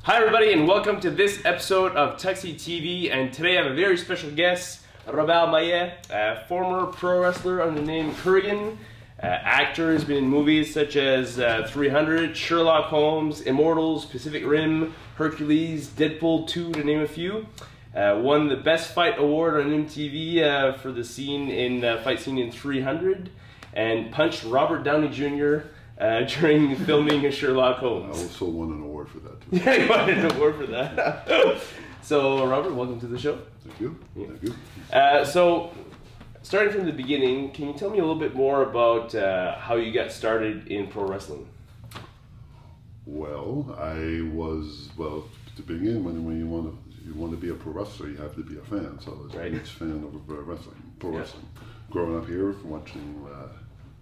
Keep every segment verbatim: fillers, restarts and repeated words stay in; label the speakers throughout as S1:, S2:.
S1: Hi everybody and welcome to this episode of Tuxie T V, and today I have a very special guest, Robert Maillet, a former pro wrestler under the name Kurrgan, uh, actor, has been in movies such as uh, three hundred, Sherlock Holmes, Immortals, Pacific Rim, Hercules, Deadpool two to name a few. Uh, won the Best Fight Award on M T V uh, for the scene in uh, fight scene in three hundred, and punched Robert Downey Junior Uh, during filming of Sherlock Holmes.
S2: I also won an award for that too.
S1: Yeah, you won an award for that. So, Robert, welcome to the show.
S2: Thank you.
S1: Yeah.
S2: Thank you.
S1: Uh, so, starting from the beginning, can you tell me a little bit more about uh, how you got started in pro wrestling?
S2: Well, I was well to begin when when you want to you want to be a pro wrestler, you have to be a fan. So I was
S1: Right.
S2: a huge fan of uh, wrestling, pro
S1: Yeah.
S2: wrestling. Growing up here, watching. Uh,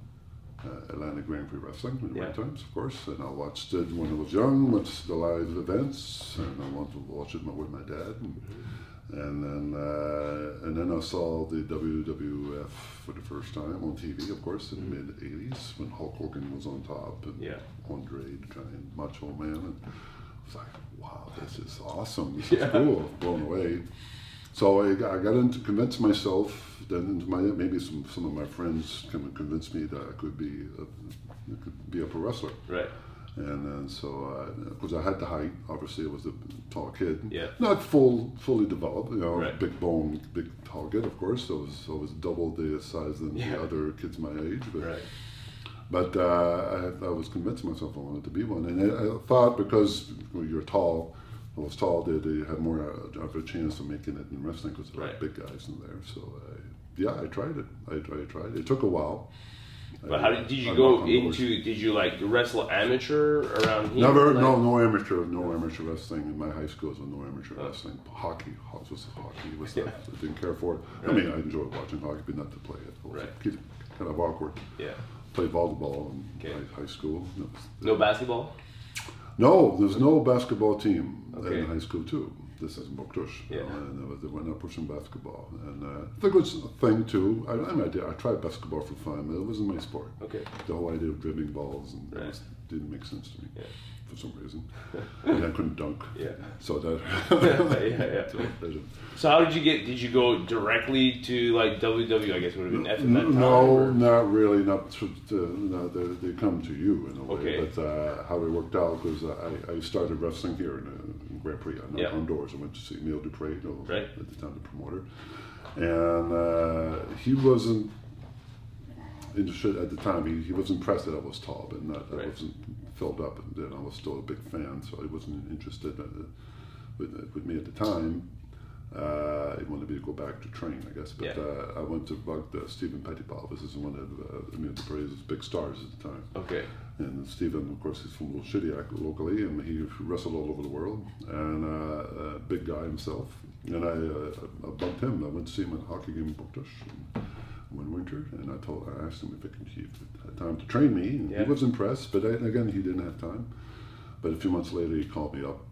S2: Uh, Atlanta Grand Prix Wrestling in the
S1: Yeah.
S2: right times, of course, and I watched it when I was young, watched the live events, and I wanted to watch it with my dad, and,
S1: Mm-hmm.
S2: and then uh, and then I saw the W W F for the first time on T V, of course, in the mid eighties when Hulk Hogan was on top, and
S1: Yeah.
S2: Andre, the giant Macho Man, and I was like, wow, this is awesome, this
S1: Yeah.
S2: is cool, blown away. So I, I got into convince myself, then into my maybe some some of my friends kind of convinced me that I could be a, could be a pro wrestler.
S1: Right.
S2: And then so because I had the height, obviously I was a tall kid,
S1: Yeah.
S2: not full fully developed, you know,
S1: Right.
S2: big bone, big tall kid. Of course, I was I was double the size than
S1: Yeah.
S2: the other kids my age, but.
S1: Right.
S2: But uh, I, I was convincing myself I wanted to be one, and I, I thought because you're tall, I was tall, they, they had more uh, of a chance of making it in wrestling because there
S1: Right.
S2: were big guys in there. So uh, yeah, I tried it. I, I tried it. It took a while.
S1: But how did, did you
S2: I
S1: go
S2: knocked on doors.
S1: into, did you like wrestle amateur around here?
S2: Never,
S1: Like-
S2: no, no amateur, no amateur wrestling. In my high school, was no amateur
S1: Oh.
S2: wrestling. Hockey, ho- was hockey. Was
S1: Yeah.
S2: that? I didn't care for it. I
S1: Right.
S2: mean, I enjoyed watching hockey, but not to play it. It was
S1: Right.
S2: kind of awkward.
S1: Yeah.
S2: Played volleyball in
S1: Okay.
S2: high, high school. No,
S1: No basketball?
S2: No, there's no basketball team
S1: Okay.
S2: in high school too. This is in Buktush,
S1: Yeah.
S2: and uh, they were not pushing basketball, and uh, it's a good thing too. I, I, mean, I, did, I tried basketball for fun, but it wasn't my sport.
S1: Okay.
S2: The whole idea of dribbling balls and
S1: Right.
S2: it was, didn't make sense to me
S1: Yeah.
S2: for some reason. And I couldn't dunk,
S1: Yeah.
S2: so that.
S1: Yeah, yeah.
S2: so that didn't-
S1: So how did you get, did you go directly to like W W E, I guess it would have been F at that time?
S2: No,
S1: or-
S2: not really. Not to, to, no, they, they come to you in a way.
S1: Okay.
S2: But uh, how it worked out was I, I started wrestling here in, uh, in Grand Prix. I knocked
S1: Yeah.
S2: on doors. I went to see Emile Dupre, you know,
S1: Right.
S2: at the time the promoter, and uh, he wasn't interested at the time. He, he was impressed that I was tall, but not I
S1: Right.
S2: wasn't filled up. And then I was still a big fan, so he wasn't interested uh, with with me at the time. Uh, he wanted me to go back to train, I guess. But
S1: Yeah.
S2: uh, I went to bug uh, Stephen Pettypal. This is one of uh, Emile Dupre's big stars at the time.
S1: Okay.
S2: And Stephen, of course, he's from Little Shitty locally, and he wrestled all over the world. And uh, a big guy himself. And I, uh, I bumped him. I went to see him at a hockey game in Buktush one winter, and I told, I asked him if he could he had time to train me. And
S1: Yeah.
S2: he was impressed, but I, again, he didn't have time. But a few months later, he called me up.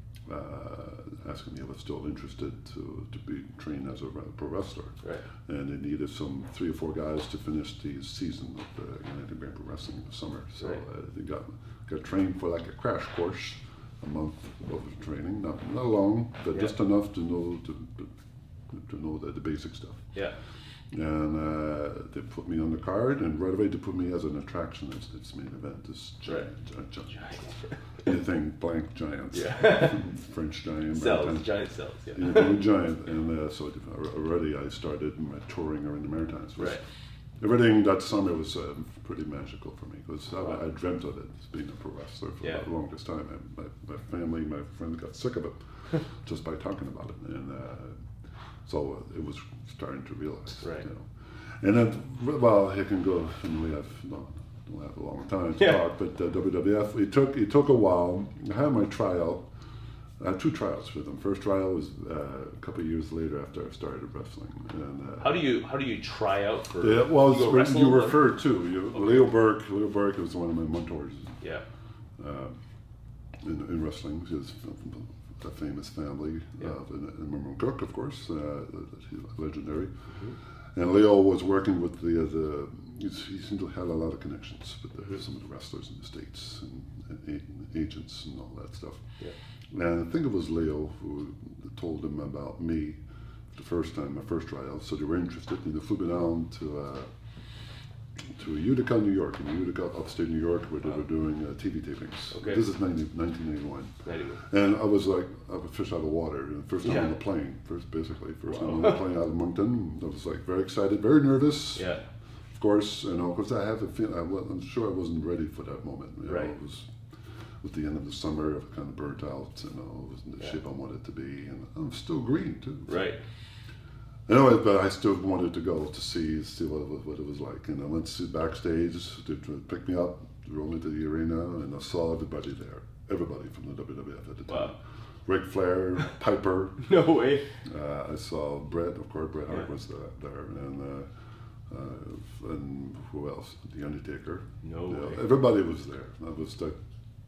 S2: Uh, asking me if I was still interested to, to be trained as a pro wrestler.
S1: Right.
S2: And they needed some three or four guys to finish the season of the United Grand Prix Wrestling in the summer. So
S1: Right.
S2: uh, they got got trained for like a crash course, a month of training, not not long, but
S1: Yeah.
S2: just enough to know to to know the, the basic stuff.
S1: Yeah.
S2: And uh, they put me on the card, and right away they put me as an attraction. It's, it's main event. This giant, giant, giant, anything blank giants,
S1: Yeah.
S2: French giant,
S1: Cells,
S2: Maritime-
S1: giant cells, yeah.
S2: you know, giant. And uh, so already I started my touring around the Maritimes. Was-
S1: Right.
S2: Everything that summer was uh, pretty magical for me because I,
S1: Wow.
S2: I dreamt of it, being a pro wrestler for
S1: Yeah.
S2: the longest time. And my, my family, my friends got sick of it just by talking about it. And uh, so uh, it was starting to realize,
S1: Right.
S2: you know. And then, well, I can go, and we have, no, don't have a long time to
S1: Yeah.
S2: talk, but uh, W W F, it took, it took a while. I had my tryout. I had two tryouts with them. First trial was uh, a couple of years later after I started wrestling. And, uh,
S1: How do you, how do you try out for,
S2: yeah, well,
S1: you go
S2: you,
S1: wrestle
S2: you
S1: them?
S2: referred to you, Leo Burke. Leo Burke was one of my mentors
S1: Yeah.
S2: uh, in, in wrestling. He's from a famous family,
S1: Yeah.
S2: uh, and, and Merman Cook, of course, uh, he's legendary.
S1: Mm-hmm.
S2: And Leo was working with the uh, the. He's, he seemed to have a lot of connections with the, some of the wrestlers in the States and, and, and agents and all that stuff.
S1: Yeah.
S2: And I think it was Leo who told them about me the first time, my first tryout. So they were interested, and they flew me down to uh, to Utica, New York, in Utica, upstate New York, where they were doing uh, T V tapings.
S1: Okay.
S2: This is nineteen eighty-one.
S1: Anyway.
S2: And I was like, I was fish out of water. First time
S1: Yeah.
S2: on the plane, first basically, first
S1: Wow.
S2: time on the plane out of Moncton. I was like very excited, very nervous.
S1: Yeah.
S2: Of course, you know, because I have a feeling, I was, I'm sure I wasn't ready for that moment. You know,
S1: Right.
S2: it was at the end of the summer, I was kind of burnt out, you know, it wasn't the
S1: Yeah.
S2: shape I wanted to be, and I'm still green too.
S1: Right.
S2: Anyway, but I still wanted to go to see see what it was, what it was like. And I went to backstage to, to pick me up, roll into the arena, and I saw everybody there. Everybody from the W W F at the time.
S1: Wow.
S2: Ric Flair, Piper.
S1: No way.
S2: Uh, I saw Bret, of course, Bret Hart
S1: Yeah.
S2: was there, there and uh, uh, and who else? The Undertaker.
S1: No
S2: Yeah,
S1: way.
S2: everybody was there. I was like,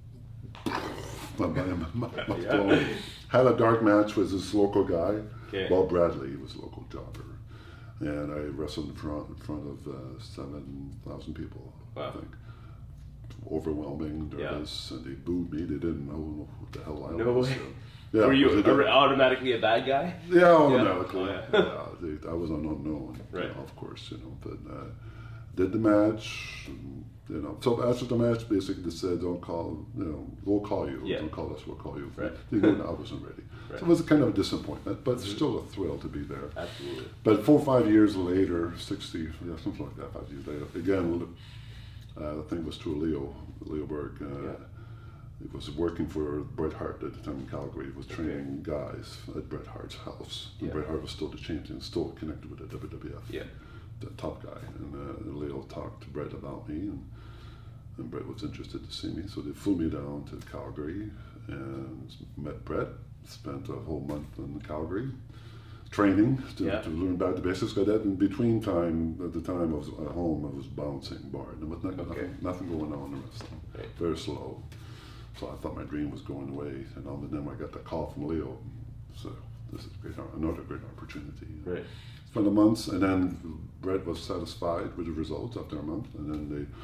S2: my mind my, my, my
S1: Yeah.
S2: blown. Had a dark match with this local guy.
S1: Okay.
S2: Bob Bradley was a local jobber, and I wrestled in front in front of uh, seven thousand people.
S1: Wow.
S2: I think. Overwhelming, nervous, and they booed me. They didn't know what the hell I
S1: No
S2: was.
S1: way.
S2: So, yeah,
S1: Were you
S2: was it-
S1: au- automatically a bad guy?
S2: yeah, automatically.
S1: Oh, yeah.
S2: yeah, they, I was an unknown,
S1: Right.
S2: you know, of course, you know. But uh, did the match, and, you know. So after the match, basically they said, "Don't call, you know, we'll call you.
S1: Yeah.
S2: Don't call us, we'll call you."
S1: Right.
S2: You know, I wasn't ready.
S1: Right.
S2: So it was a kind of a disappointment, but
S1: Mhm.
S2: still a thrill to be there.
S1: Absolutely.
S2: But four or five years later, sixty, yeah, something like that, five years later, again, uh, I think it was through Leo, Leo Berg. Uh,
S1: Yeah.
S2: He was working for Bret Hart at the time in Calgary. He was training guys at Bret Hart's house. And
S1: Yeah.
S2: Bret Hart was still the champion, still connected with the W W F.
S1: Yeah.
S2: The top guy. And uh, Leo talked to Bret about me, and, and Bret was interested to see me. So they flew me down to Calgary and met Bret. Spent a whole month in Calgary training to,
S1: Yeah.
S2: to learn about the basics. Because that in between time, at the time I was at home, I was bouncing bar. There was not,
S1: Okay.
S2: nothing, nothing going on in the wrestling.
S1: Right.
S2: Very slow. So I thought my dream was going away, and all- then I got the call from Leo. So this is great, another great opportunity.
S1: Right.
S2: Spent a month, and then Bret was satisfied with the results after a month, and then they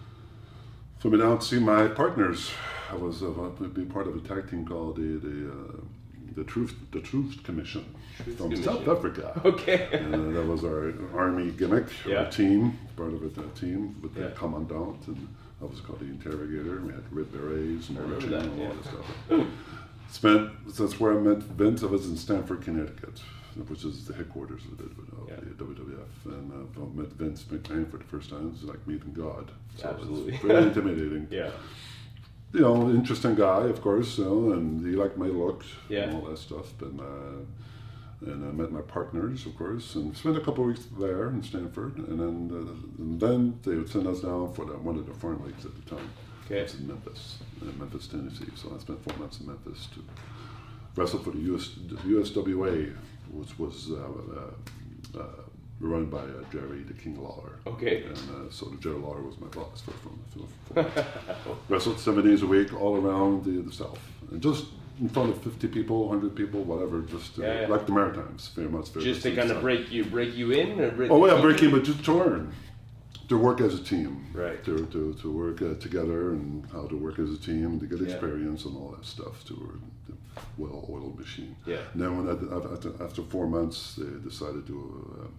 S2: flew me down to see my partners. I was uh, being part of a tag team called the the, uh, the Truth the Truth Commission
S1: Truth
S2: from
S1: Commission.
S2: South Africa.
S1: Okay.
S2: And uh, that was our army gimmick,
S1: Yeah.
S2: our team, part of it, a team with the
S1: Yeah.
S2: commandant, and I was called the interrogator, and we had red berets and
S1: I remember
S2: marching
S1: that,
S2: and all
S1: yeah.
S2: that stuff. Spent, that's where I met Vince. I was in Stamford, Connecticut, which is the headquarters of the, of
S1: Yeah.
S2: the W W F, and uh, I met Vince McMahon for the first time. It was like meeting God. So
S1: Absolutely.
S2: It's very intimidating.
S1: Yeah.
S2: You know, interesting guy, of course, you know, and he liked my look
S1: Yeah.
S2: and all that stuff. And, uh, and I met my partners, of course, and spent a couple of weeks there in Stanford. And then, uh, and then they would send us down for the, one of the farm leagues at the time.
S1: Okay.
S2: It was in Memphis, in Memphis, Tennessee. So I spent four months in Memphis to wrestle for the U S, the U S W A, which was uh, uh, uh, run by uh, Jerry the King Lawler.
S1: Okay.
S2: And uh, so Jerry Lawler was my boss for from the wrestled seven days a week all around the, the South, and just in front of fifty people, one hundred people, whatever, just uh,
S1: Yeah, yeah.
S2: like the Maritimes, very much. Very
S1: Just to
S2: much
S1: kind of
S2: South.
S1: break you, break you in, or break
S2: Oh,
S1: the
S2: yeah,
S1: team
S2: breaking,
S1: in?
S2: but just to learn, to work as a team,
S1: Right.
S2: To to, to work uh, together and how to work as a team, to get
S1: Yeah.
S2: experience and all that stuff, to work the well-oiled machine.
S1: Yeah.
S2: And then when I, after, after four months, they decided to uh,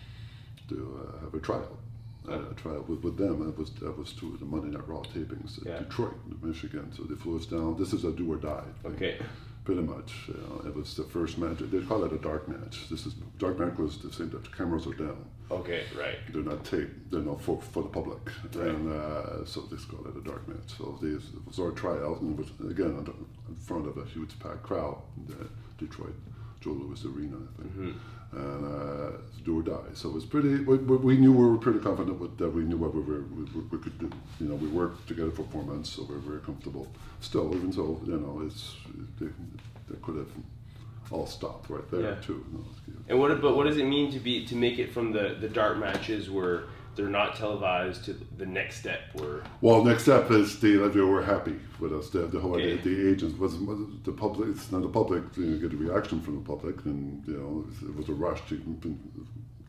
S2: to uh, have a trial. Uh, a trial with, with them. That was that was to the Monday Night Raw tapings at
S1: Yeah.
S2: Detroit, Michigan. So they flew us down. This is a do or die thing.
S1: Okay.
S2: Pretty much. You know, it was the first match. They call it a dark match. This is dark match was to say that the cameras are down.
S1: Okay. Right.
S2: They're not taped. They're not for, for the public.
S1: Right.
S2: And uh, so they call it a dark match. So this it was our tryout, and it was again in in front of a huge packed crowd in the Detroit Joe Louis Arena, I think.
S1: Mhm.
S2: And uh, do or die. So it was pretty. We, we we knew we were pretty confident with, that we knew what we were we, we could do. You know, we worked together for four months, so we we're very comfortable. Still, even so, you know, it's they, they could have all stopped right there
S1: Yeah.
S2: too. You know, it's-
S1: And what but what does it mean to be to make it from the the dark matches where they're not televised to the next step where
S2: Well, next step is the they were happy with us. The, the whole
S1: Okay.
S2: the, the agents was, was the public. It's not the public. You know, get a reaction from the public, and you know it was a rush to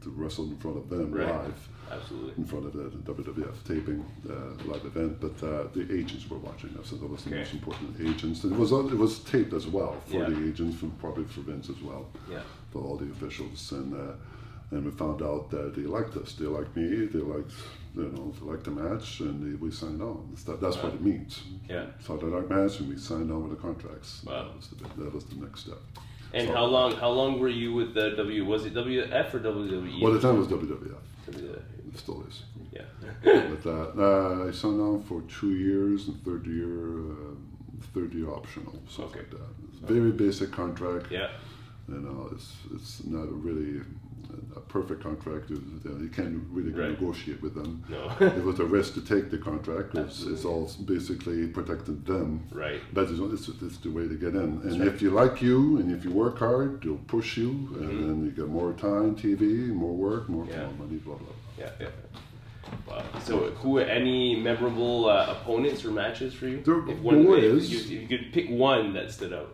S2: to wrestle in front of them
S1: Right.
S2: live.
S1: Absolutely.
S2: In front of the W W F taping uh, live event, but uh, the agents were watching us, so that was the
S1: Okay.
S2: most important agents. And it was it was taped as well for
S1: Yeah.
S2: the agents, and probably for Vince as well,
S1: Yeah.
S2: for all the officials. And uh, and we found out that they liked us. They liked me. They liked you know they liked the match, and they, we signed on. That's, that, that's what it means.
S1: Yeah.
S2: So they liked match, and we signed on with the contracts.
S1: Wow.
S2: That was the that was the next step.
S1: And
S2: So-
S1: how long? How long were you with the W? Was it W F or W W E?
S2: Well, the time was W W F.
S1: W-
S2: It still is.
S1: Yeah.
S2: But uh, uh, I signed on for two years and third year, uh, third year optional, stuff
S1: Okay.
S2: like that. It's a very basic contract.
S1: Yeah.
S2: You know, it's it's not really a perfect contract. You you can't really
S1: Right.
S2: negotiate with them.
S1: No.
S2: It was a risk to take the contract. It's, it's all basically protecting them.
S1: Right.
S2: But it's, it's, it's the way to get in. And
S1: right.
S2: if you like you and if you work hard, they'll push you, and
S1: Mhm.
S2: then you get more time, T V, more work, more,
S1: Yeah.
S2: more money, blah, blah.
S1: Yeah. Yeah. Wow. So, who any memorable uh, opponents or matches for you?
S2: There
S1: if one,
S2: there
S1: if
S2: is.
S1: you, if you could pick one that stood out.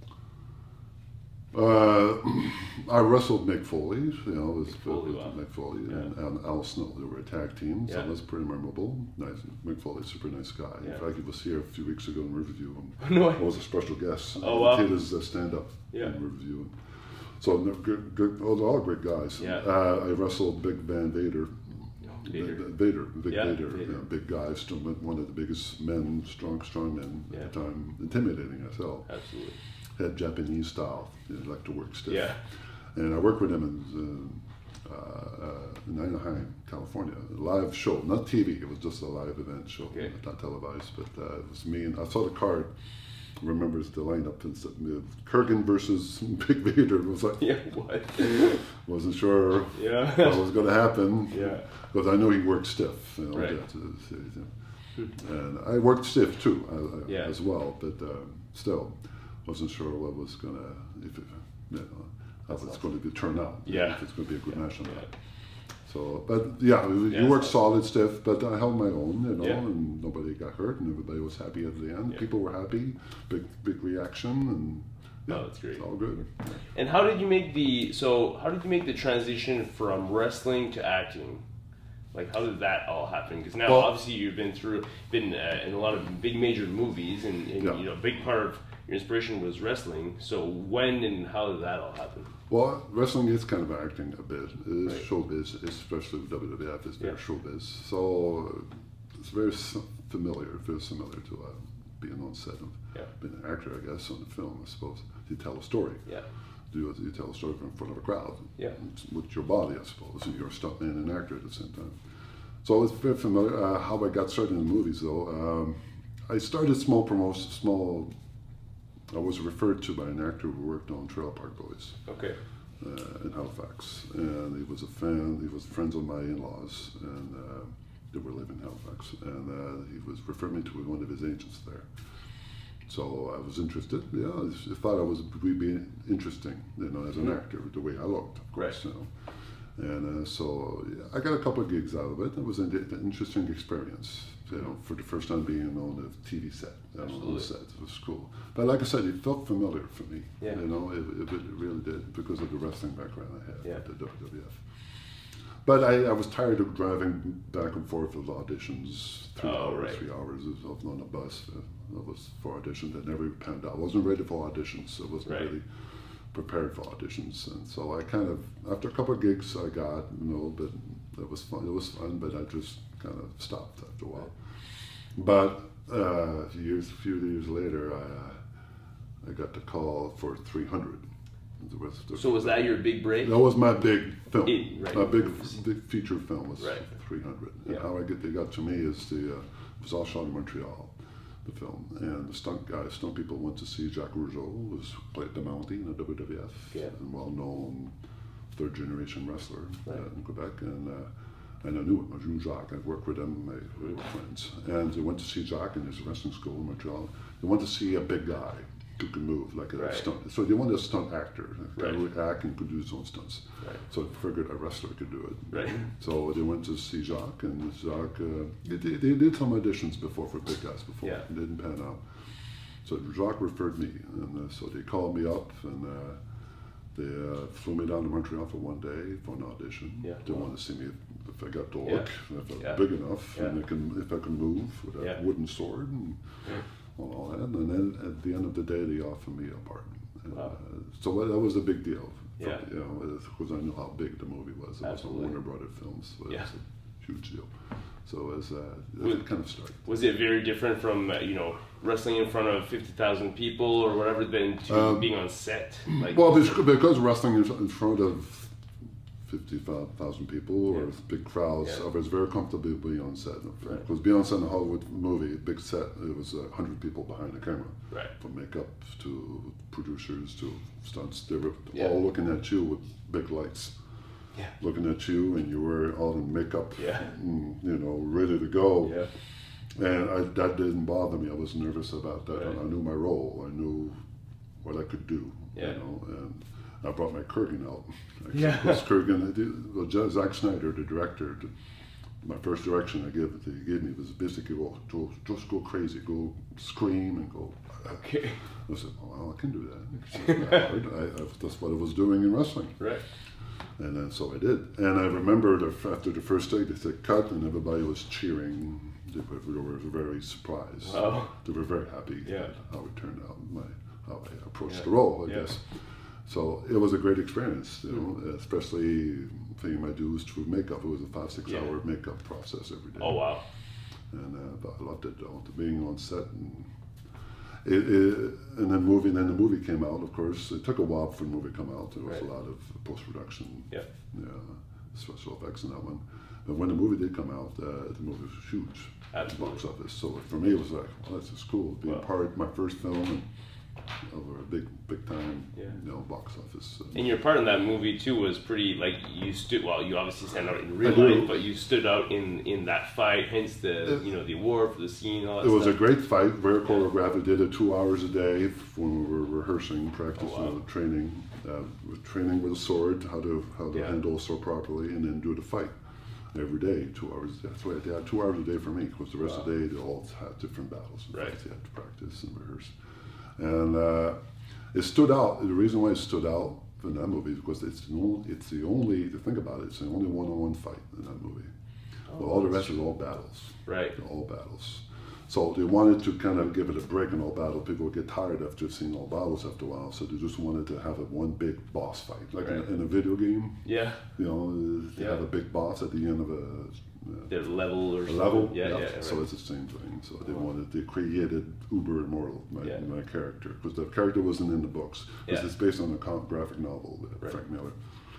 S2: Uh, I wrestled Mick Foley, you know, it was
S1: Mick Foley, wow.
S2: Mick Foley and,
S1: Yeah.
S2: and Al Snow. They were a tag team, so
S1: Yeah.
S2: that was pretty memorable. Nice, Mick Foley, super nice guy.
S1: Yeah.
S2: In fact, he was here a few weeks ago in Riverview.
S1: No way.
S2: I was a special guest.
S1: Oh, wow.
S2: He did his uh, stand-up
S1: Yeah.
S2: in Riverview. So no, good, good, all, all great guys.
S1: Yeah.
S2: Uh, I wrestled Big Van Vader.
S1: Vader.
S2: V- Vader, Big
S1: Yeah,
S2: Vader,
S1: Vader.
S2: yeah, big guy, strong, one of the biggest men, strong, strong men
S1: Yeah.
S2: at the time, intimidating as hell.
S1: Absolutely.
S2: Had Japanese style, he liked to work stiff.
S1: Yeah.
S2: And I worked with him in, uh, uh, in Anaheim, California, a live show, not T V, it was just a live event show,
S1: Okay.
S2: not televised, but uh, it was me and I saw the card, remembers the lineup, and said, uh, Kurgan versus Big Vader. It was like,
S1: Yeah. What?
S2: wasn't sure what
S1: Yeah.
S2: was going to happen,
S1: Yeah.
S2: because I know he worked stiff, you know,
S1: Right.
S2: that, uh, and I worked stiff too, uh,
S1: Yeah.
S2: as well, but um, still, wasn't sure what was going to, if it, you know, how it's going to turn out. you know,
S1: Yeah.
S2: If it's going to be a good match or
S1: Yeah.
S2: not. So, but yeah, you
S1: Yeah,
S2: worked
S1: so-
S2: solid, stiff, but I held my own, you know,
S1: Yeah.
S2: and nobody got hurt, and everybody was happy at the end.
S1: Yeah.
S2: People were happy, big, big reaction, and yeah,
S1: Oh, that's great.
S2: it's all good.
S1: And how did you make the so how did you make the transition from wrestling to acting? Like how did that all happen? Because now
S2: Well-
S1: obviously you've been through been uh, in a lot of big major movies, and, and
S2: Yeah.
S1: you know a big part of your inspiration was wrestling. So when and how did that all happen?
S2: Well, wrestling is kind of acting a bit. It is
S1: Right.
S2: showbiz, especially with W W F, is very
S1: Yeah.
S2: showbiz. So uh, it's very s- familiar, very similar to uh, being on set of
S1: Yeah.
S2: being an actor, I guess, on a film, I suppose. You tell a story.
S1: Yeah.
S2: You, you tell a story in front of a crowd.
S1: Yeah.
S2: It's with your body, I suppose. And you're a stuntman and actor at the same time. So it's very familiar. Uh, how I got started in the movies, though, um, I started small promotion, small. I was referred to by an actor who worked on Trailer Park Boys
S1: Okay.
S2: uh, in Halifax, and he was a fan. He was friends of my in-laws, and uh, they were living in Halifax, and uh, he was referring me to one of his agents there. So I was interested. Yeah, I just thought I was would be interesting, you know, as an
S1: Mhm.
S2: actor, the way I looked, of course,
S1: Right.
S2: you know. And uh, so yeah, I got a couple of gigs out of it. It was an, an interesting experience, you know, for the first time being on a T V set, you know, on
S1: Absolutely.
S2: a set. It was cool. But like I said, it felt familiar for me.
S1: Yeah.
S2: You know, it, it, it really did because of the wrestling background I had
S1: Yeah.
S2: with the W W F. But I, I was tired of driving back and forth with auditions, three
S1: Oh,
S2: hours,
S1: right.
S2: three hours of on a bus. Uh, that was for auditions that never panned out. I wasn't ready for auditions. I wasn't
S1: Right.
S2: really prepared for auditions, and so I kind of, after a couple of gigs I got, you know, but it was fun. It was fun, but I just kind of stopped after a while. But uh, years, a few years later, I uh, I got the call for three hundred. The rest of-
S1: So was that your big break?
S2: that was my big film.
S1: It- right.
S2: My big, big feature film was
S1: Right.
S2: three hundred. And
S1: Yeah.
S2: how I get they got to me is the uh, it was all shot in Montreal, the film, and the stunt guys, stunt people went to see Jacques Rougeau, who was played the Mountie in the W W F,
S1: Yeah.
S2: and well-known third generation wrestler
S1: Right.
S2: uh, in Quebec, and uh, and I knew him. I knew Jacques. I worked with him. I, we were friends, and they went to see Jacques in his wrestling school in Montreal. They went to see a big guy who could move like a
S1: Right.
S2: stunt. So they wanted a stunt actor, a guy
S1: Right.
S2: who would act and could do his own stunts.
S1: Right.
S2: So I figured a wrestler could do it.
S1: Right.
S2: So they went to see Jacques, and Jacques, uh, they, they they did some auditions before for big guys before.
S1: Yeah.
S2: It didn't pan out. So Jacques referred me, and uh, so they called me up, and uh, They uh, flew me down to Montreal for one day for an audition.
S1: Yeah.
S2: They
S1: Wow.
S2: wanted to see me if, if I got to
S1: Yeah.
S2: look, if I was
S1: Yeah.
S2: big enough,
S1: Yeah.
S2: and I can, if I can move with a
S1: Yeah.
S2: wooden sword and all, all that. And then at the end of the day, they offered me a part. And,
S1: Wow.
S2: uh, so that was a big deal. For,
S1: Yeah.
S2: You know, because I knew how big the movie was. It
S1: Absolutely.
S2: was a Warner Brothers Films. So it
S1: Yeah.
S2: was a huge deal. So it was, uh,
S1: Was-
S2: it kind of started.
S1: Was it very different from uh, you know wrestling in front of fifty thousand people or whatever than to
S2: Um,
S1: being on set? Like,
S2: Well, because because wrestling is in front of fifty thousand people or
S1: Yeah.
S2: big crowds,
S1: Yeah.
S2: I was very comfortable being on set.
S1: Right.
S2: Because being on set in a Hollywood movie, big set, it was a hundred people behind the camera.
S1: Right.
S2: From makeup to producers to stunts. They were
S1: Yeah.
S2: all looking at you with big lights.
S1: Yeah.
S2: Looking at you, and you were all in makeup,
S1: Yeah.
S2: mm, you know, ready to go.
S1: Yeah.
S2: And I, that didn't bother me. I was nervous about that.
S1: Right.
S2: I knew my role. I knew what I could do.
S1: Yeah.
S2: You know, and I brought my Kurgan out. Actually,
S1: Yeah.
S2: because Kurgan, I did- well, Jo- Zack Snyder, the director, the, my first direction I gave that he gave me was basically go, go, just go crazy, go scream and go.
S1: Okay.
S2: I said, well, I can do that. It's not that hard. I, I, that's what I was doing in wrestling.
S1: Right.
S2: And then so I did. And I remember the, after the first take, they said cut, and everybody was cheering. They were, they were very surprised.
S1: Wow.
S2: They were very happy
S1: Yeah.
S2: at how it turned out, my, how I approached
S1: Yeah.
S2: the role, I
S1: Yeah.
S2: guess. So it was a great experience, you know, especially paying my dues through makeup. It was a five, six
S1: Yeah.
S2: hour makeup process every day.
S1: Oh wow.
S2: And uh, but I loved it though, being on set. And, it, it, and then movie, and then the movie came out, of course. It took a while for the movie to come out. There was
S1: Right.
S2: a lot of post-production,
S1: Yeah.
S2: yeah, special effects in that one. But when the movie did come out, uh, the movie was huge at the box
S1: Absolutely.
S2: office. So for me, it was like, well, this is cool. Being
S1: Wow.
S2: part my first film and over a big, big time,
S1: Yeah.
S2: you know, box office. Uh,
S1: And your part in that movie too was pretty like you stood. Well, you obviously stand out in real
S2: I do.
S1: life, but you stood out in in that fight. Hence the
S2: It-
S1: you know the award for the scene. All that
S2: It was a
S1: stuff.
S2: great fight, very choreographed. We did it two hours a day when we were rehearsing, practicing,
S1: Oh, wow.
S2: uh, training, uh, with training with a sword, how to how to
S1: Yeah.
S2: handle a sword properly, and then do the fight every day, two hours. That's why they had two hours a day for me, because the rest of the day they all had different battles. And
S1: Right.
S2: fights. You had to practice and rehearse, and uh, it stood out. The reason why it stood out in that movie is because it's the only, it's the only. To think about it, it's the only one-on-one fight in that movie. But all the rest is all battles.
S1: Right.
S2: They're all battles. So they wanted to kind of give it a break in all battles. People would get tired after seeing all battles after a while. So they just wanted to have a one big boss fight, like
S1: Right.
S2: in, a, in a video game.
S1: Yeah.
S2: You know, they
S1: Yeah.
S2: have a big boss at the end of a,
S1: The level or
S2: a
S1: something.
S2: level.
S1: Yeah. Yeah. yeah,
S2: So
S1: right.
S2: it's the same thing. So they
S1: Wow.
S2: wanted, they created Uber Immortal, my,
S1: Yeah.
S2: my character, because the character wasn't in the books. Because
S1: Yeah.
S2: it's based on a com- graphic novel, uh,
S1: Right.
S2: Frank Miller.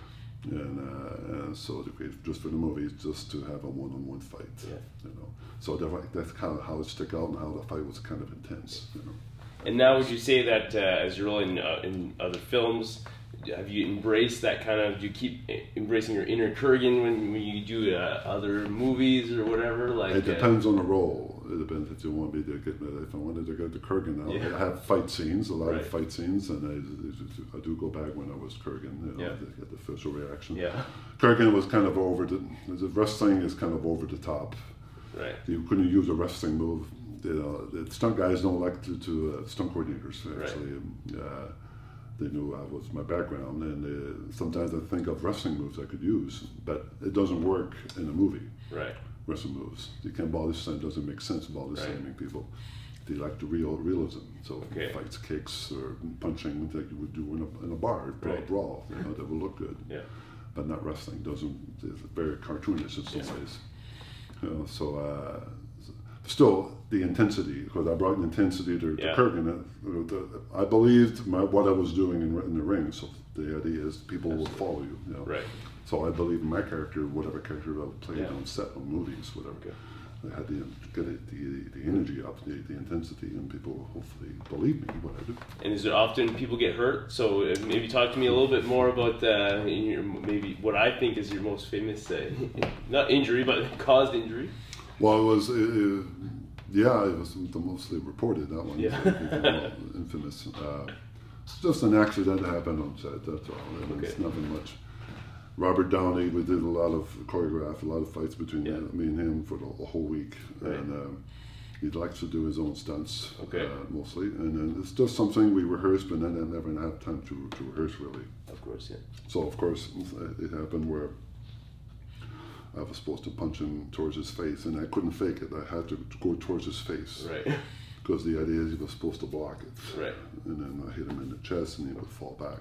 S2: And, uh, and so they created just for the movie, just to have a one-on-one fight.
S1: Yeah.
S2: You know, so that, that's kind of how it stuck out and how the fight was kind of intense. You know,
S1: And now, would you say that uh, as you're in uh, in other films, have you embraced that kind of? Do you keep embracing your inner Kurgan when, when you do uh, other movies or whatever? Like
S2: it
S1: uh,
S2: depends on the role. It depends if you want me to get. If I wanted to get the Kurgan out,
S1: Yeah.
S2: I have fight scenes, a lot
S1: Right.
S2: of fight scenes, and I, I do go back when I was Kurgan. You know,
S1: Yeah.
S2: to get the facial reaction.
S1: Yeah.
S2: Kurgan was kind of over the. The wrestling is kind of over the top.
S1: Right.
S2: You couldn't use a wrestling move. You know, the stunt guys don't like to, to uh, stunt coordinators actually.
S1: Right.
S2: Uh, they knew I was my background, and uh, sometimes I think of wrestling moves I could use, but it doesn't work in a movie.
S1: Right.
S2: Wrestling moves, you can't body slam. Doesn't make sense body
S1: Right.
S2: slamming people. They like the real realism. So
S1: Okay.
S2: fights, kicks, or punching like you would do in a, in a bar, brawl,
S1: Right.
S2: brawl. You know, that would look good.
S1: Yeah.
S2: But not wrestling. Doesn't. It's very cartoonish in some
S1: Yeah.
S2: ways. You know, so uh, still the intensity, because I brought an intensity to, to
S1: Yeah.
S2: Kurgan. Uh, the, I believed my, what I was doing in, in the ring. So the idea is people will follow you. You know?
S1: Right.
S2: So I believe in my character, whatever character I played
S1: Yeah.
S2: on set, on movies, whatever.
S1: Okay.
S2: I had to get it, the, the energy up, the, the intensity, and people hopefully believe me what I do.
S1: And is it often people get hurt? So uh, maybe talk to me a little bit more about uh, in your, maybe what I think is your most famous, uh, not injury, but caused injury.
S2: Well, it was, uh, uh, yeah, it was the mostly reported, that one.
S1: Yeah.
S2: Infamous. Uh, it's just an accident that happened on set, that's all. And It's
S1: Okay.
S2: nothing much. Robert Downey, we did a lot of choreograph, a lot of fights between
S1: Yeah.
S2: me and him for the whole week.
S1: Right.
S2: And um, he likes to do his own stunts,
S1: Okay.
S2: uh, mostly, and then it's just something we rehearse, but then I never had time to, to rehearse really.
S1: Of course, yeah.
S2: So of course it happened where I was supposed to punch him towards his face, and I couldn't fake it. I had to go towards his face.
S1: Right.
S2: Because the idea is he was supposed to block it.
S1: Right.
S2: And then I hit him in the chest and he would fall back.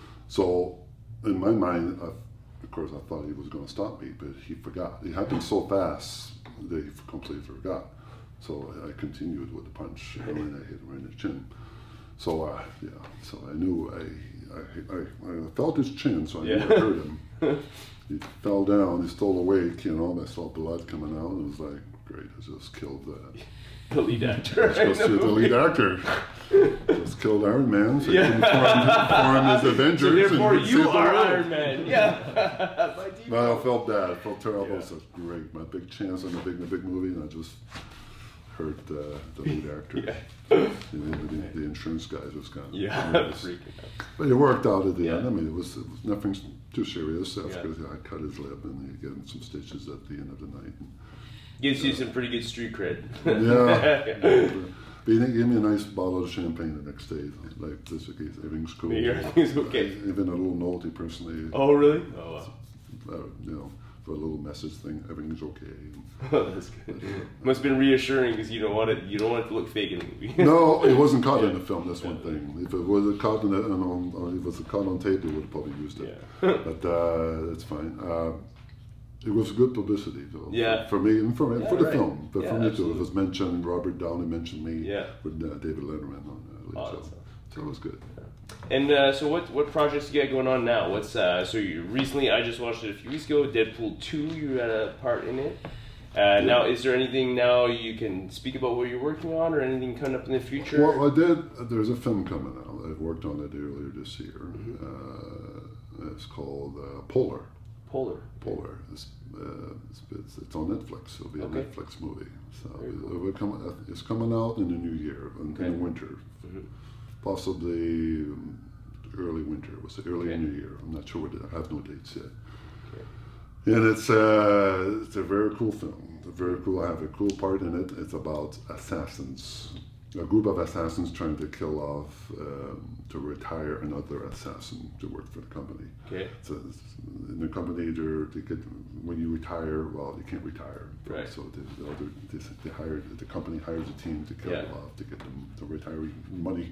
S2: So in my mind, I, of course, I thought he was going to stop me, but he forgot. It happened so fast that he completely forgot. So I, I continued with the punch, and then I hit him right in the chin. So uh, yeah, so I knew I, I, I, I felt his chin, so I
S1: Yeah.
S2: knew I hurt him. He fell down, he stole awake, you know, I saw blood coming out, and it was like, great, I just killed the,
S1: The lead actor.
S2: just
S1: in the
S2: the
S1: movie.
S2: lead actor. Just killed Iron Man, so
S1: Yeah.
S2: he couldn't form, form his Avengers.
S1: So therefore,
S2: and
S1: you
S2: save the
S1: are
S2: world.
S1: Iron Man. Yeah. By default.
S2: No, I felt bad, I felt terrible.
S1: Yeah.
S2: It's like, great, my big chance on a big, a big movie, and I just hurt uh, the lead actor.
S1: Yeah.
S2: And then the, the insurance guys was kind of
S1: Yeah.
S2: nervous.
S1: Freaking out.
S2: But it worked out at the
S1: Yeah.
S2: end. I mean, it was, it was nothing too serious.
S1: Yeah.
S2: After I cut his lip, and he got some stitches at the end of the night.
S1: Gives you some pretty good street cred.
S2: Yeah. But he gave me a nice bottle of champagne the next day. Like, this okay, everything's cool.
S1: Everything's okay.
S2: Even a little note he personally,
S1: Oh, really? Oh, wow.
S2: uh, you know, for a little message thing, everything's okay.
S1: Oh, that's good. Must have been reassuring because you don't want it. You don't want it to look fake in the movie.
S2: No, it wasn't caught in the film. That's one thing. If it was caught in the, on, or if it was caught on tape, they would have probably used it.
S1: Yeah.
S2: But uh, it's fine. Uh, it was good publicity, though.
S1: Yeah.
S2: For, for me and for,
S1: Yeah,
S2: for the
S1: right.
S2: film, but
S1: Yeah,
S2: for me too.
S1: absolutely.
S2: It was mentioned. Robert Downey mentioned me.
S1: Yeah.
S2: With uh, David Letterman on uh, Late
S1: Oh,
S2: Show.
S1: that's awesome.
S2: So it was good.
S1: And uh, so, what what projects you got going on now? What's uh, so you recently? I just watched it a few weeks ago. Deadpool two. You had a part in it. Uh, now, is there anything now you can speak about what you're working on, or anything coming up in the future?
S2: Well, I did. There's a film coming out. I've worked on it earlier this year.
S1: Mm-hmm.
S2: Uh, it's called uh, Polar.
S1: Polar.
S2: Polar. It's, uh, it's, it's, it's on Netflix. It'll be a
S1: Okay.
S2: Netflix movie. So
S1: Very
S2: it,
S1: cool.
S2: it will come, it's coming out in the new year, in,
S1: Okay.
S2: in the winter.
S1: Mhm.
S2: Possibly um, early winter. It was early
S1: Okay.
S2: New Year. I'm not sure what the, I have no dates yet.
S1: Okay.
S2: And it's, uh, it's a very cool film. It's very cool. I have a cool part in it. It's about assassins. A group of assassins trying to kill off, um, to retire another assassin to work for the company.
S1: Okay.
S2: So it's- in the company, they're, they get, when you retire, well, you can't retire.
S1: Right.
S2: So they, they'll do- they, they hire, the company hires a team to kill
S1: Yeah.
S2: them off, to get them the retiree money.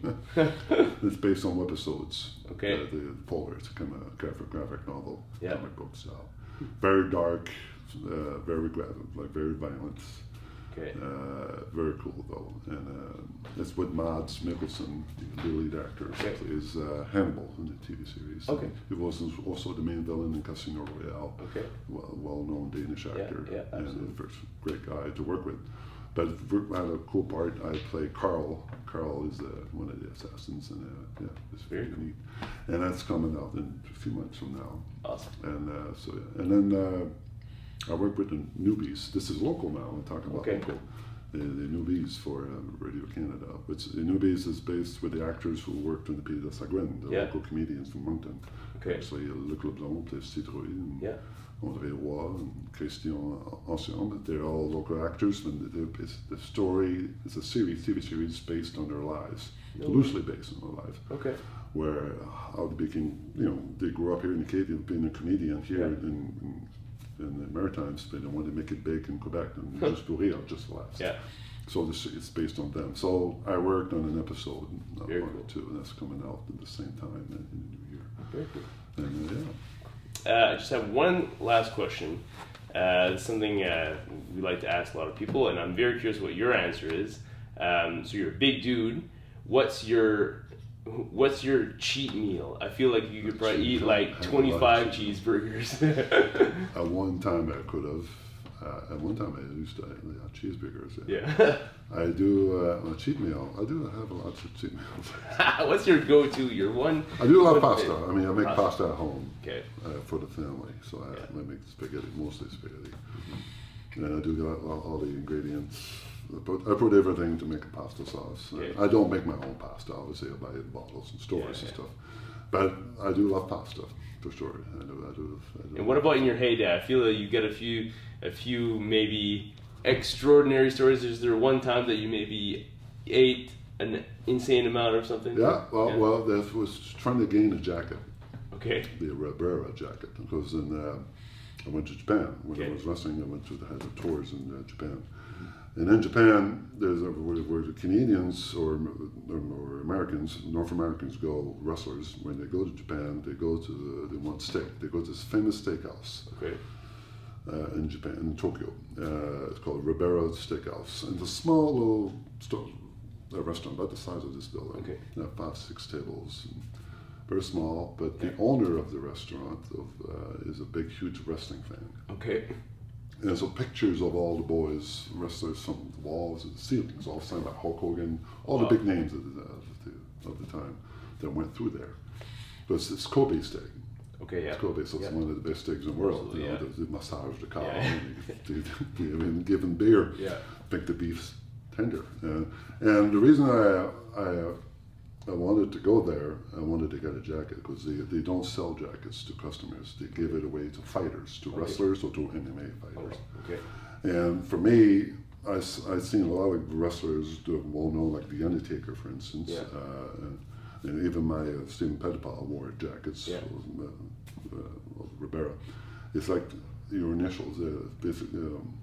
S2: It's based on webisodes.
S1: Okay.
S2: Uh, the Polar, it's a kind of graphic, graphic novel,
S1: Yeah.
S2: comic book style. Very dark, uh, very graphic, like very violent.
S1: Okay.
S2: Uh, very cool though, and uh, it's with Mads Mikkelsen, the lead actor,
S1: Okay.
S2: who plays uh, Hannibal in the T V series.
S1: Okay.
S2: He was also the main villain in Casino Royale.
S1: Okay.
S2: Well, well-known Danish
S1: Yeah,
S2: actor,
S1: yeah, absolutely.
S2: and a first great guy to work with. But I had a cool part. I play Carl. Carl is uh, one of the assassins, and uh, yeah, it's very
S1: Very cool.
S2: neat. And that's coming out in a few months from now.
S1: Awesome.
S2: And uh, so, yeah. and then uh, I work with the Newbies. This is local now. I'm talking about
S1: Okay.
S2: local. The, the Newbies for um, Radio Canada. It's, the Newbies is based with the actors who worked in the Pays de Sagouin, the
S1: Yeah.
S2: local comedians from Moncton.
S1: Okay.
S2: Actually, Luc Leblanc plays Citrouille, and
S1: Yeah.
S2: André Roy and Christian Ancien. They're all local actors, and the, it's, the story is a series, T V series based on their lives,
S1: No
S2: loosely based on their lives.
S1: Okay.
S2: Where uh, how they became, you know, they grew up here in Acadia, being a comedian here
S1: Yeah.
S2: in, in in the Maritimes, but they wanted to make it big in Quebec, and just pour rire, just laughs.
S1: Yeah.
S2: So this it's based on them. So I worked on an episode, not
S1: Very
S2: one
S1: cool.
S2: or two, and that's coming out at the same time in, in the new year.
S1: Very cool.
S2: And uh, yeah.
S1: Uh, I just have one last question. Uh, it's something uh, we like to ask a lot of people, and I'm very curious what your answer is. Um, so you're a big dude. What's your what's your cheat meal? I feel like you could probably
S2: Cheat
S1: eat
S2: meal?
S1: like
S2: I have a
S1: twenty-five
S2: lot of
S1: cheeseburgers.
S2: At one time I could have. Uh, at one time I used to uh, cheeseburgers.
S1: Yeah.
S2: I do uh, a cheat meal. I do have a lot of cheat meals.
S1: What's your go-to? Your one?
S2: I do a lot of
S1: one-
S2: pasta. I mean, I make
S1: Pasta.
S2: pasta at home.
S1: Okay.
S2: Uh, for the family, so I,
S1: Yeah.
S2: I make spaghetti, mostly spaghetti. And I do get all, all the ingredients. I put, I put everything to make a pasta sauce.
S1: Okay.
S2: I don't make my own pasta, obviously, I buy it in bottles and stores
S1: Yeah,
S2: and
S1: yeah.
S2: stuff. But I do love pasta, for sure. I do, I do, I do.
S1: And what about in your heyday? I feel like you get a few, a few maybe extraordinary stories? Is there one time that you maybe ate an insane amount or something?
S2: Yeah, well,
S1: yeah.
S2: well, that was trying to gain a jacket,
S1: Okay.
S2: the Ribera jacket, because in, uh, I went to Japan. When
S1: Okay.
S2: I was wrestling, I went to the, had the tours in uh, Japan. And in Japan, there's a, where, where the Canadians or, or, or Americans, North Americans go, wrestlers, when they go to Japan, they go to, the, they want steak. They go to this famous steakhouse.
S1: Okay.
S2: Uh, in Japan, in Tokyo. Uh, it's called Ribera Steakhouse. And it's a small little store, a restaurant about the size of this building.
S1: Okay.
S2: Uh, five, six tables. And very small, but the owner of the restaurant of, uh, is a big, huge wrestling fan.
S1: Okay.
S2: And so pictures of all the boys, wrestlers from the walls and the ceilings, all signed by Hulk Hogan, all
S1: Wow.
S2: the big names of the, of the, of the time that went through there. But it's, it's Kobe steak.
S1: Okay, yeah.
S2: Kobe, so it's
S1: Yeah.
S2: one of the best steaks in the world.
S1: Absolutely,
S2: You know,
S1: yeah.
S2: the, the massage the cow,
S1: Yeah.
S2: and the, the, the, and given beer,
S1: Yeah.
S2: make the beef tender. Uh, and the reason I, I, uh, I wanted to go there, I wanted to get a jacket because they, they don't sell jackets to customers. They give it away to fighters, to
S1: Okay.
S2: wrestlers or to M M A fighters.
S1: Oh, okay.
S2: And for me, I, I've seen a lot of wrestlers do it well known, like The Undertaker, for instance.
S1: Yeah.
S2: Uh, and, and even my uh, Stephen Pettipaw wore jackets,
S1: Yeah.
S2: uh, uh, Ribera. It's like your initials, uh, basically, um,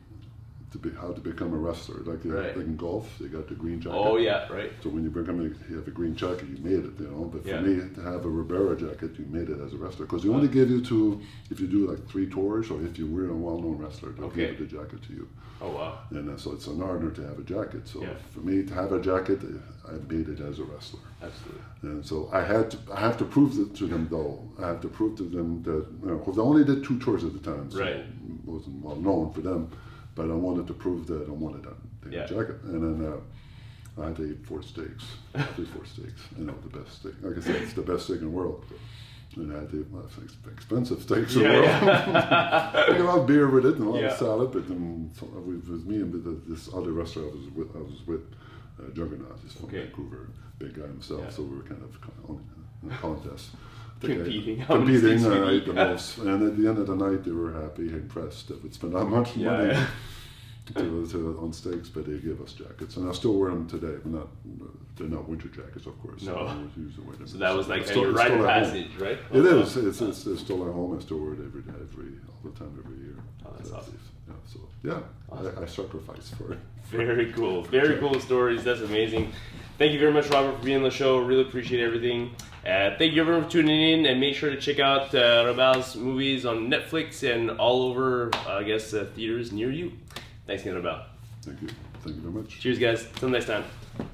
S2: to be how to become a wrestler. Like, uh,
S1: Right.
S2: like in golf, they got the green jacket.
S1: Oh yeah, right.
S2: So when you become a, you have a green jacket, you made it, you know. But for
S1: Yeah.
S2: me, to have a Ribera jacket, you made it as a wrestler. Because they only give you to, if you do like three tours, or if you were a well-known wrestler, they'll
S1: Okay.
S2: give the jacket to you.
S1: Oh wow.
S2: And uh, so it's an honor to have a jacket. So
S1: Yeah.
S2: for me to have a jacket, I made it as a wrestler.
S1: Absolutely.
S2: And so I had to, I have to prove it to them though. I have to prove to them that, you know, because I only did two tours at the time, so
S1: Right.
S2: it wasn't well known for them. But I wanted to prove that I wanted a, a
S1: Yeah.
S2: jacket. And then uh, I had to eat four steaks, three, four steaks. You know, the best steak. Like I said, it's the best steak in the world. And I had to eat well, it's expensive steaks in the
S1: Yeah,
S2: world.
S1: yeah.
S2: I got a lot of beer with it and a lot
S1: Yeah.
S2: of salad. But um, so it was me and the, this other wrestler I was with, I was with uh, Juggernaut. He's from
S1: Okay.
S2: Vancouver, big guy himself.
S1: Yeah.
S2: So we were kind of on in a contest.
S1: Competing. How many
S2: Competing,
S1: steaks you
S2: I
S1: eat?
S2: ate the most. And at the end of the night, they were happy, impressed that we'd spent that much
S1: Yeah,
S2: money
S1: yeah.
S2: to, to, on steaks, but they give us jackets. And I still wear them today, but not, they're not winter jackets, of course.
S1: No.
S2: I always use the winter.
S1: So that was like
S2: It's
S1: a
S2: still- it's
S1: rite
S2: still
S1: of
S2: at home.
S1: passage, right?
S2: It
S1: Oh,
S2: is.
S1: wow.
S2: It's, it's, it's still at home. I still wear it every day, every, all the time, every year.
S1: Oh, that's
S2: So,
S1: awesome.
S2: Yeah, so, yeah,
S1: Awesome.
S2: I, I sacrifice for it.
S1: Very cool. Very cool stories. That's amazing. Thank you very much, Robert, for being on the show. Really appreciate everything. Uh, thank you everyone for tuning in, and make sure to check out uh, Rabal's movies on Netflix and all over, uh, I guess, uh, theaters near you. Thanks again, Rabal.
S2: Thank you. Thank you very much.
S1: Cheers, guys. Till next time.